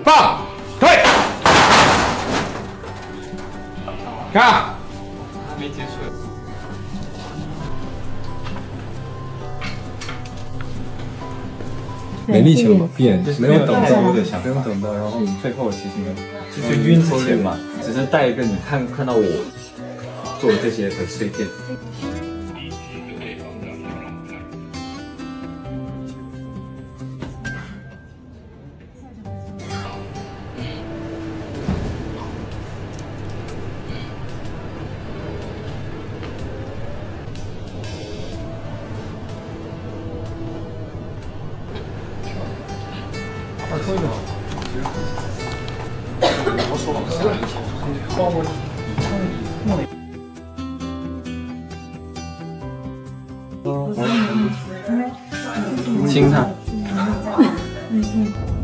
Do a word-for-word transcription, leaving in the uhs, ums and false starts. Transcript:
放，退，看， 还没结束。 没力气了嘛，变没有等到，有点想，没有等到，然后最后其实呢，就是晕之前嘛，只是带一个你看看到我做的这些的碎片。 二抽一个，我手往下一抽，包括以上以末。 清它。 嗯嗯。